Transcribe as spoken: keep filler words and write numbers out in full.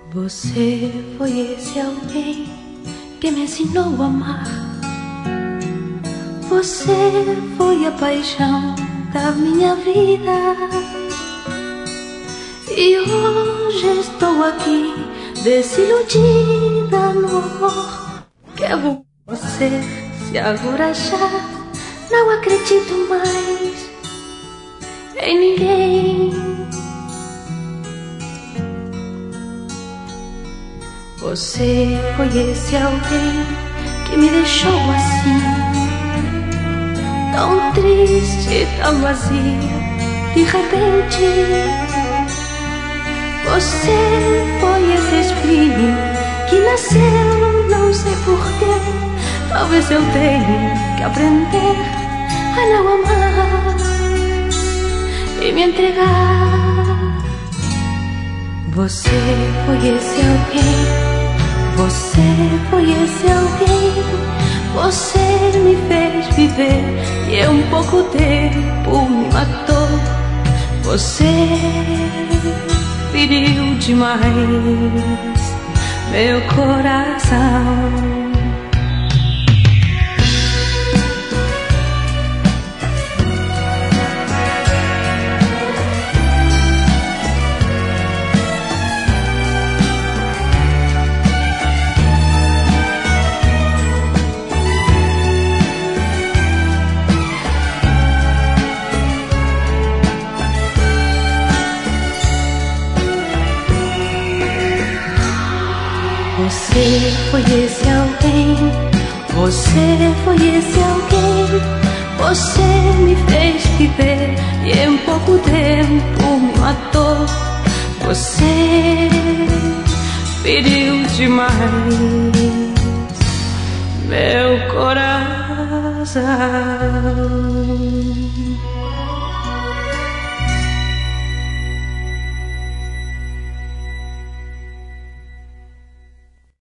Você foi esse alguém que me ensinou a amar. Você foi a paixão da minha vida. E hoje estou aqui desiludida no amor que eu vou você. Se agora já não acredito mais em ninguém. Você foi esse alguém que me deixou assim, tão triste, tão vazio, de repente. Você foi esse espinho que nasceu, não sei porquê. Talvez eu tenha que aprender a não amar e me entregar. Você foi esse alguém. Você foi esse alguém. Você me fez viver e em pouco tempo me matou. Você feriu demais meu coração. Você foi esse alguém. Você foi esse alguém. Você me fez viver e em pouco tempo me matou. Você feriu demais meu coração.